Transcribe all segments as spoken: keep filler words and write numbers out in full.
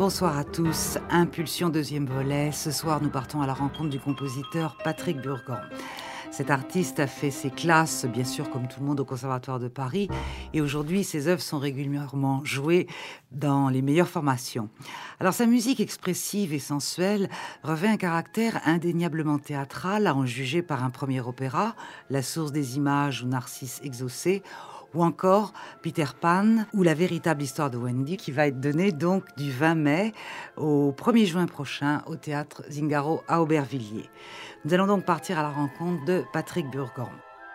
Bonsoir à tous. Impulsion deuxième volet. Ce soir, nous partons à la rencontre du compositeur Patrick Burgan. Cet artiste a fait ses classes, bien sûr, comme tout le monde, au Conservatoire de Paris. Et aujourd'hui, ses œuvres sont régulièrement jouées dans les meilleures formations. Alors, sa musique expressive et sensuelle revêt un caractère indéniablement théâtral, à en juger par un premier opéra, La source des images ou Narcisse exaucé, ou encore Peter Pan, ou La véritable histoire de Wendy, qui va être donnée donc du vingt mai au premier juin prochain au théâtre Zingaro à Aubervilliers. Nous allons donc partir à la rencontre de Patrick Burgan.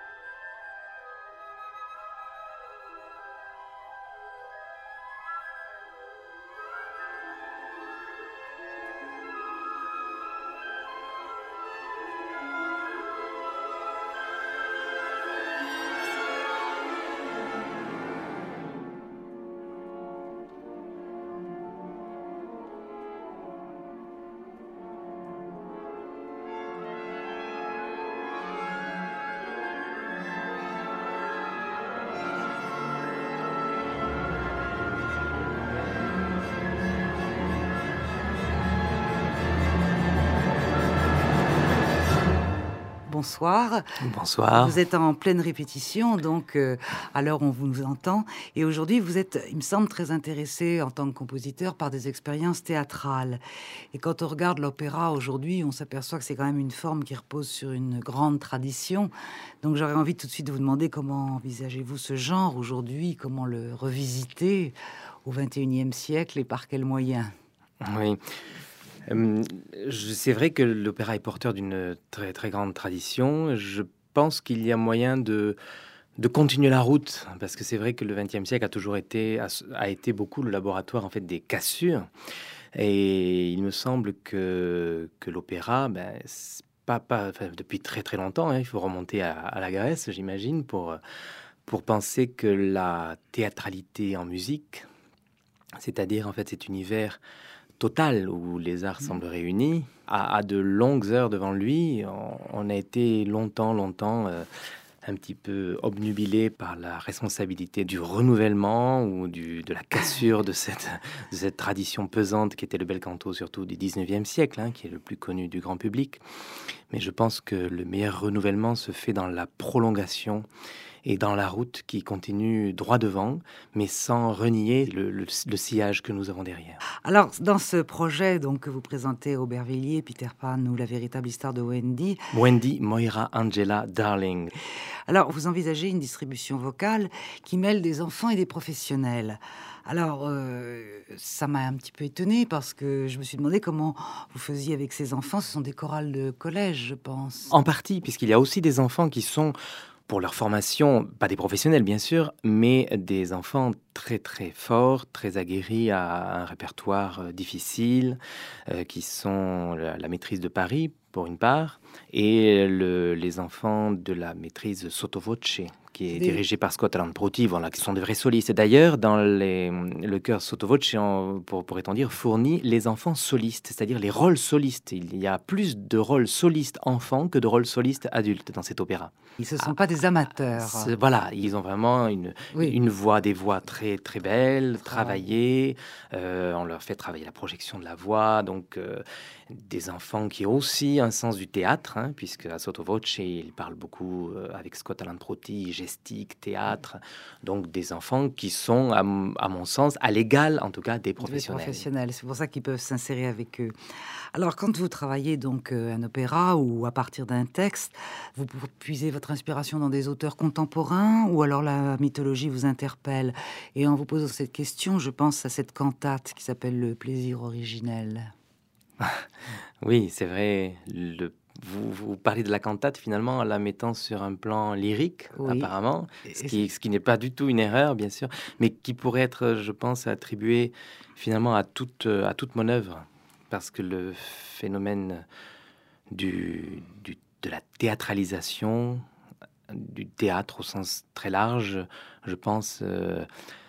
Bonsoir. Bonsoir. Vous êtes en pleine répétition, donc euh, à l'heure où on vous entend. Et aujourd'hui, vous êtes, il me semble, très intéressé en tant que compositeur par des expériences théâtrales. Et quand on regarde l'opéra aujourd'hui, on s'aperçoit que c'est quand même une forme qui repose sur une grande tradition. Donc j'aurais envie tout de suite de vous demander comment envisagez-vous ce genre aujourd'hui, comment le revisiter au vingt et unième siècle et par quels moyens? Oui. Euh, c'est vrai que l'opéra est porteur d'une très très grande tradition. Je pense qu'il y a moyen de, de continuer la route, parce que c'est vrai que le vingtième siècle a toujours été, a, a été beaucoup le laboratoire en fait des cassures. Et il me semble que, que l'opéra, ben, pas, pas, enfin, depuis très très longtemps, hein, il faut remonter à, à la Grèce, j'imagine, pour, pour penser que la théâtralité en musique, c'est-à-dire en fait cet univers total où les arts semblent réunis, a, a de longues heures devant lui. On, on a été longtemps, longtemps euh, un petit peu obnubilé par la responsabilité du renouvellement ou du, de la cassure de cette, de cette tradition pesante qui était le bel canto, surtout du dix-neuvième siècle, hein, qui est le plus connu du grand public. Mais je pense que le meilleur renouvellement se fait dans la prolongation et dans la route qui continue droit devant, mais sans renier le, le, le sillage que nous avons derrière. Alors, dans ce projet donc, que vous présentez Aubervilliers, Peter Pan ou La véritable histoire de Wendy... Wendy, Moira, Angela, Darling. Alors, vous envisagez une distribution vocale qui mêle des enfants et des professionnels. Alors, euh, ça m'a un petit peu étonnée parce que je me suis demandé comment vous faisiez avec ces enfants. Ce sont des chorales de collège, je pense. En partie, puisqu'il y a aussi des enfants qui sont... pour leur formation, pas des professionnels bien sûr, mais des enfants très très forts, très aguerris à un répertoire euh, difficile, euh, qui sont la, la maîtrise de Paris pour une part, et le, les enfants de la maîtrise sotto voce, qui est des... dirigée par Scott Alan Prouty, voilà, qui sont de vrais solistes. D'ailleurs, dans les, le chœur sotto voce, on, pour, pourrait-on dire, fournit les enfants solistes, c'est-à-dire les rôles solistes. Il y a plus de rôles solistes enfants que de rôles solistes adultes dans cet opéra. Ils ne sont ah, pas des amateurs. Voilà, ils ont vraiment une, oui. une voix, des voix très très belles, travaillées. Euh, on leur fait travailler la projection de la voix, donc euh, des enfants qui ont aussi un sens du théâtre, hein, puisque à sotto voce, il parle beaucoup euh, avec Scott Alan Prouty, gestique, théâtre. Donc des enfants qui sont, à, à mon sens, à l'égal, en tout cas, des professionnels. Des professionnels, c'est pour ça qu'ils peuvent s'insérer avec eux. Alors, quand vous travaillez donc euh, un opéra ou à partir d'un texte, vous puisez votre inspiration dans des auteurs contemporains ou alors la mythologie vous interpelle? Et en vous posant cette question, je pense à cette cantate qui s'appelle Le plaisir originel. Oui, c'est vrai. Le, vous, vous parlez de la cantate finalement en la mettant sur un plan lyrique, oui. apparemment, ce qui, ce qui n'est pas du tout une erreur, bien sûr, mais qui pourrait être, je pense, attribué finalement à toute, à toute mon œuvre. Parce que le phénomène du, du, de la théâtralisation, du théâtre au sens très large, je pense, euh,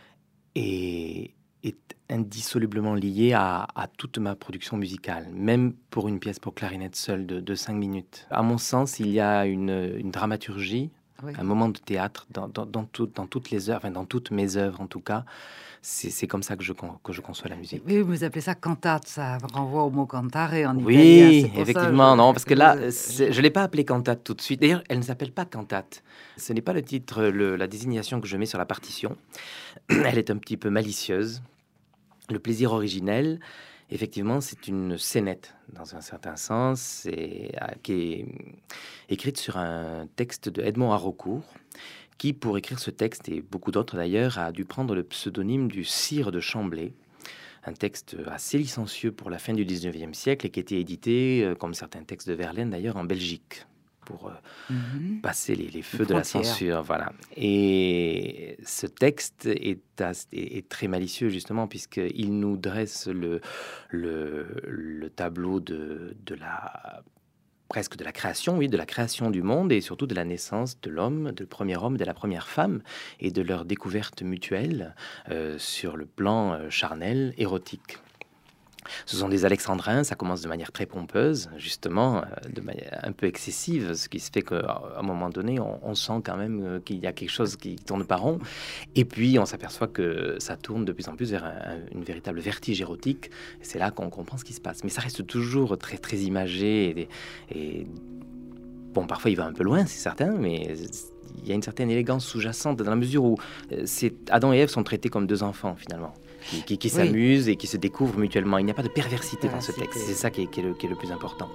est, est indissolublement lié à, à toute ma production musicale, même pour une pièce pour clarinette seule de, de cinq minutes. À mon sens, il y a une, une dramaturgie Oui. Un moment de théâtre dans, dans, dans, tout, dans toutes les œuvres, enfin, dans toutes mes œuvres en tout cas. C'est, c'est comme ça que je, que je conçois la musique. Oui, vous appelez ça cantate, ça renvoie au mot cantare en oui, italien. Oui, effectivement, je... non, parce que là, vous... je ne l'ai pas appelée cantate tout de suite. D'ailleurs, elle ne s'appelle pas cantate. Ce n'est pas le titre, le, la désignation que je mets sur la partition. Elle est un petit peu malicieuse. Le plaisir originel, effectivement, c'est une scénette, dans un certain sens, et, qui est écrite sur un texte de Edmond Haraucourt, qui, pour écrire ce texte, et beaucoup d'autres d'ailleurs, a dû prendre le pseudonyme du Sire de Chamblay, un texte assez licencieux pour la fin du dix-neuvième siècle et qui a été édité, comme certains textes de Verlaine d'ailleurs, en Belgique, pour euh, mm-hmm. passer les, les feux de la censure. Voilà. Et ce texte est, est, est très malicieux, justement, puisqu'il nous dresse le, le, le tableau de, de la... presque de la création, oui, de la création du monde et surtout de la naissance de l'homme, du premier homme, de la première femme et de leur découverte mutuelle euh, sur le plan euh, charnel, érotique. Ce sont des alexandrins, ça commence de manière très pompeuse, justement, euh, de manière un peu excessive, ce qui se fait qu'à un moment donné, on, on sent quand même euh, qu'il y a quelque chose qui tourne pas rond. Et puis, on s'aperçoit que ça tourne de plus en plus vers un, une véritable vertige érotique. Et c'est là qu'on comprend ce qui se passe. Mais ça reste toujours très, très imagé. Et, et bon, parfois, il va un peu loin, c'est certain, mais il y a une certaine élégance sous-jacente dans la mesure où c'est, Adam et Ève sont traités comme deux enfants, finalement. Qui, qui, qui oui. s'amusent et qui se découvrent mutuellement. Il n'y a pas de perversité dans ce texte. C'est ça qui est, qui est, le, qui est le plus important.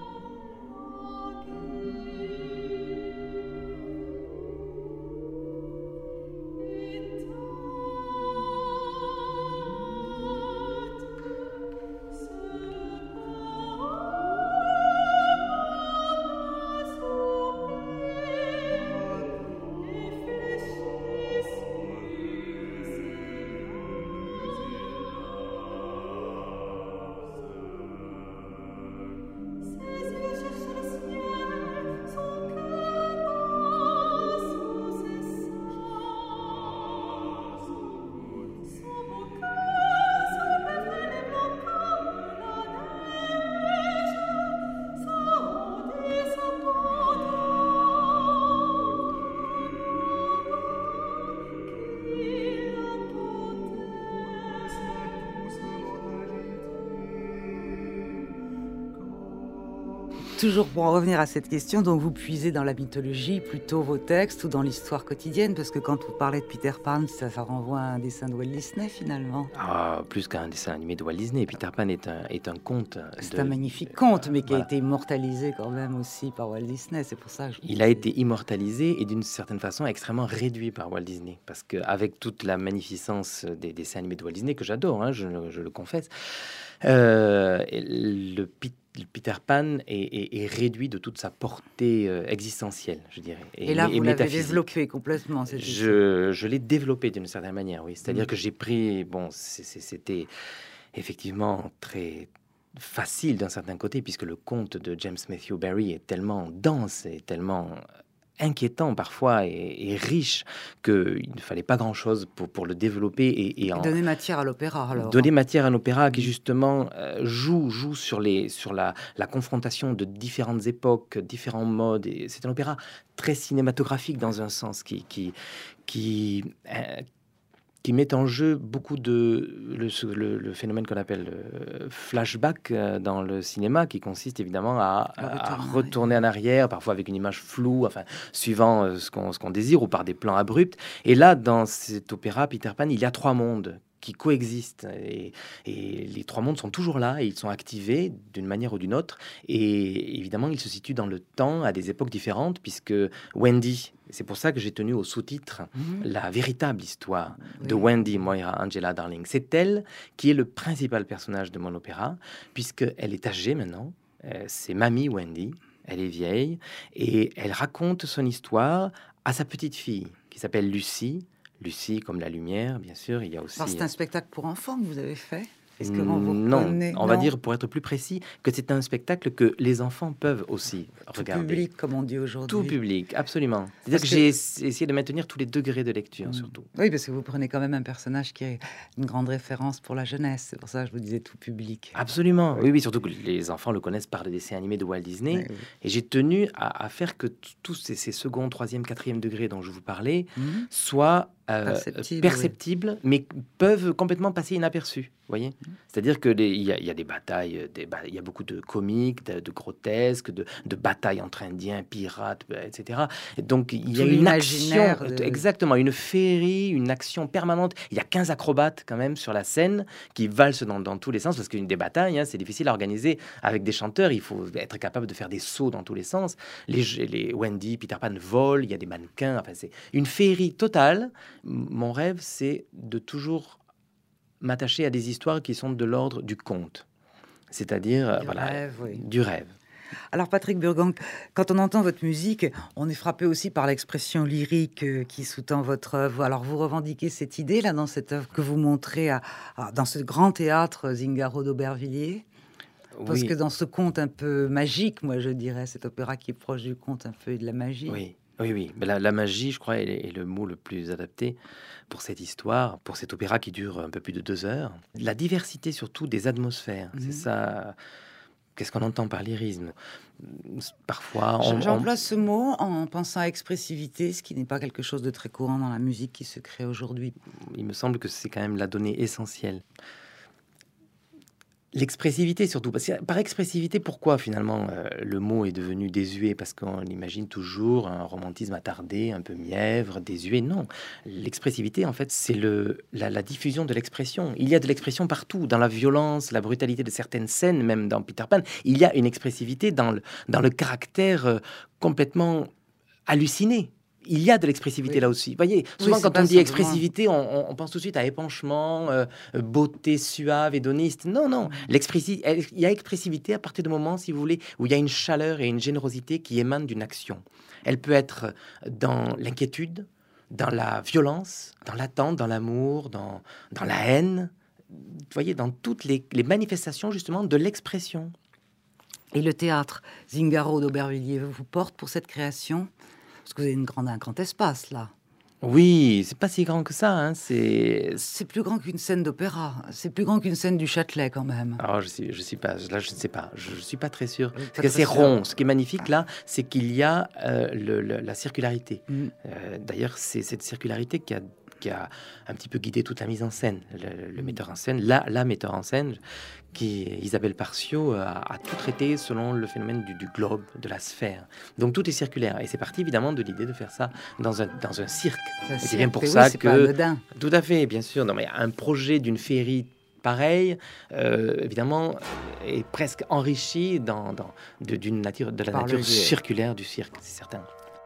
Toujours pour en revenir à cette question, donc vous puisez dans la mythologie plutôt vos textes ou dans l'histoire quotidienne, parce que quand vous parlez de Peter Pan, ça, ça renvoie à un dessin de Walt Disney finalement. Ah, plus qu'un dessin animé de Walt Disney, Peter Pan est un, est un conte. C'est de, un magnifique conte, mais qui voilà. a été immortalisé quand même aussi par Walt Disney, c'est pour ça que je Il a été immortalisé et d'une certaine façon extrêmement réduit par Walt Disney, parce qu'avec toute la magnificence des dessins animés de Walt Disney, que j'adore, hein, je, je le confesse, euh, le Peter Le Peter Pan est, est, est réduit de toute sa portée euh, existentielle, je dirais. Et, et là, et vous l'avez développé complètement. Je, je l'ai développé d'une certaine manière, oui. C'est-à-dire mmh. que j'ai pris... Bon, c'est, c'est, c'était effectivement très facile d'un certain côté, puisque le conte de James Matthew Barrie est tellement dense et tellement inquiétant parfois et, et riche qu'il ne fallait pas grand-chose pour, pour le développer et, et en, donner matière à l'opéra. Alors. Donner matière à un opéra qui justement euh, joue, joue sur, les, sur la, la confrontation de différentes époques, différents modes. Et c'est un opéra très cinématographique dans un sens qui... qui, qui euh, qui met en jeu beaucoup de le, le, le phénomène qu'on appelle le flashback dans le cinéma, qui consiste évidemment à, à retourner en arrière, parfois avec une image floue, enfin suivant ce qu'on, ce qu'on désire, ou par des plans abrupts. Et là, dans cet opéra Peter Pan, il y a trois mondes qui coexistent et, et les trois mondes sont toujours là et ils sont activés d'une manière ou d'une autre, et évidemment ils se situent dans le temps à des époques différentes, puisque Wendy, c'est pour ça que j'ai tenu au sous-titre mmh. la véritable histoire oui. de Wendy Moira Angela Darling. C'est elle qui est le principal personnage de mon opéra, puisqu'elle est âgée maintenant, euh, c'est Mamie Wendy, elle est vieille et elle raconte son histoire à sa petite fille qui s'appelle Lucie. Lucie comme la lumière, bien sûr. Il y a aussi. Alors, c'est un spectacle pour enfants que vous avez fait. Est-ce que vous Non, reconnaît- on va dire, pour être plus précis, que c'est un spectacle que les enfants peuvent aussi Tout regarder. public, comme on dit aujourd'hui. Tout public, absolument. C'est-à-dire Parce que, que- j'ai ess- essayé de maintenir tous les degrés de lecture, Mm. surtout. Oui, parce que vous prenez quand même un personnage qui est une grande référence pour la jeunesse. C'est pour ça que je vous disais tout public. Absolument. Oui, oui, surtout que les enfants le connaissent par les dessins animés de Walt Disney. Oui, oui. Et j'ai tenu à, à faire que t- tous ces, ces second, troisième, quatrième degrés dont je vous parlais Mhm. soient euh, Perceptibles, perceptibles, mais peuvent complètement passer inaperçus. Voyez, Mhm. c'est-à-dire que les- il y, a- il y a des batailles, des ba- il y a beaucoup de comiques, de, de grotesques, de, de batailles entre Indiens, pirates, euh, et cetera. Et donc il y Tout a une action, l'imaginaire de- exactement, une féerie, une action permanente. Il y a quinze acrobates quand même sur la scène qui valsent dans, dans tous les sens, parce qu'une des batailles, hein, c'est difficile à organiser avec des chanteurs. Il faut être capable de faire des sauts dans tous les sens. Les, les Wendy, Peter Pan volent, il y a des mannequins. Enfin, c'est une féerie totale. M- Mon rêve, c'est de toujours m'attacher à des histoires qui sont de l'ordre du conte, c'est-à-dire euh, Du voilà, rêve, oui. du rêve. Alors Patrick Burgan, quand on entend votre musique, on est frappé aussi par l'expression lyrique euh, qui sous-tend votre œuvre. Alors vous revendiquez cette idée là dans cette œuvre que vous montrez à, à- dans ce grand théâtre Zingaro d'Aubervilliers. Parce Oui, que dans ce conte un peu magique, moi je dirais, cet opéra qui est proche du conte un peu et de la magie. oui, oui, oui. Mais la, la magie, je crois, est, est le mot le plus adapté pour cette histoire, pour cet opéra qui dure un peu plus de deux heures. La diversité surtout des atmosphères, Mhm. c'est ça. Qu'est-ce qu'on entend par lyrisme? Parfois, on, on- J'emploie ce mot en pensant à expressivité, ce qui n'est pas quelque chose de très courant dans la musique qui se crée aujourd'hui. il me semble que c'est quand même la donnée essentielle. L'expressivité surtout, parce que par expressivité, pourquoi finalement euh, le mot est devenu désuet? Parce qu'on imagine toujours un romantisme attardé, un peu mièvre, désuet. Non, l'expressivité en fait c'est le, la, la diffusion de l'expression. Il y a de l'expression partout, dans la violence, la brutalité de certaines scènes, même dans Peter Pan. Il y a une expressivité dans le, dans le caractère euh, complètement halluciné. Il y a de l'expressivité Oui. là aussi. Vous voyez, souvent c'est quand pas on dit simplement- expressivité, on, on- on pense tout de suite à épanchement, euh, euh, beauté suave, hédoniste. Non, non. Mm. L'expressi- elle- Il y a expressivité à partir du moment, si vous voulez, où il y a une chaleur et une générosité qui émanent d'une action. Elle peut être dans l'inquiétude, dans la violence, dans l'attente, dans l'amour, dans, dans la haine. Vous voyez, dans toutes les, les manifestations justement de l'expression. Et le théâtre Zingaro d'Aubervilliers vous porte pour cette création? Parce que vous avez une grande, un grand espace là. Oui, c'est pas si grand que ça. Hein. C'est C'est plus grand qu'une scène d'opéra. C'est plus grand qu'une scène du Châtelet quand même. Alors, je suis, je suis pas, là, je ne sais pas, je, je suis pas très sûr. Pas Parce que très c'est sûr. rond. Ce qui est magnifique là, c'est qu'il y a euh, le- le- la circularité. Mm. Euh, D'ailleurs, c'est cette circularité qui a, qui a un petit peu guidé toute la mise en scène. Le, le metteur en scène, la, la metteur en scène, qui Isabelle Parcio, a, a tout traité selon le phénomène du, du globe, de la sphère. Donc tout est circulaire. Et c'est parti évidemment de l'idée de faire ça dans un, dans un cirque. Ça, Et c'est bien pour oui, ça c'est pas que anodin. tout à fait, bien sûr. Non, mais un projet d'une féerie pareille, euh, évidemment, est presque enrichi dans, dans- de, d'une nature, de la Par le nature lieu. circulaire du cirque, c'est certain.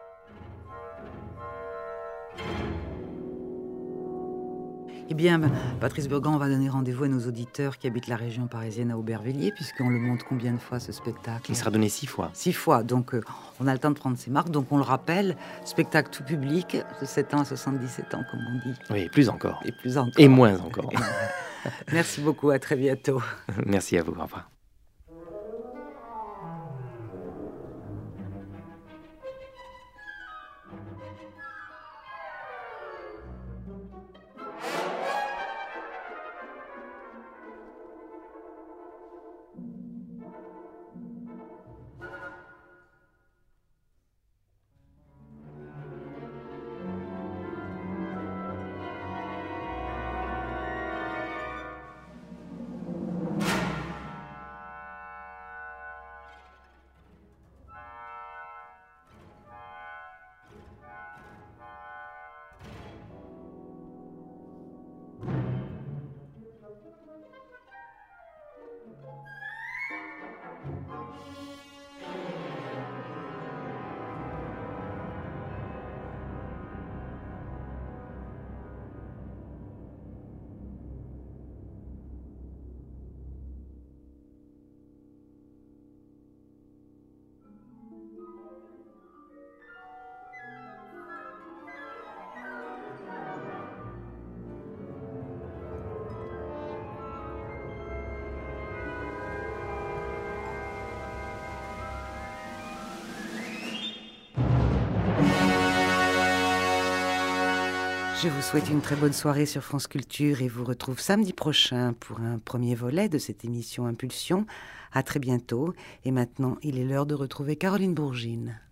Eh bien, Patrice Burgan, on va donner rendez-vous à nos auditeurs qui habitent la région parisienne à Aubervilliers, puisqu'on le montre combien de fois ce spectacle? Il sera donné six fois. Six fois, donc euh, on a le temps de prendre ses marques. Donc on le rappelle, spectacle tout public, de sept ans à soixante-dix-sept ans, comme on dit, Oui, plus encore. et plus encore. Et moins encore. Merci beaucoup, à très bientôt. Merci à vous. Au revoir. Je vous souhaite une très bonne soirée sur France Culture et vous retrouve samedi prochain pour un premier volet de cette émission Impulsion. À très bientôt. Et maintenant, il est l'heure de retrouver Caroline Bourgine.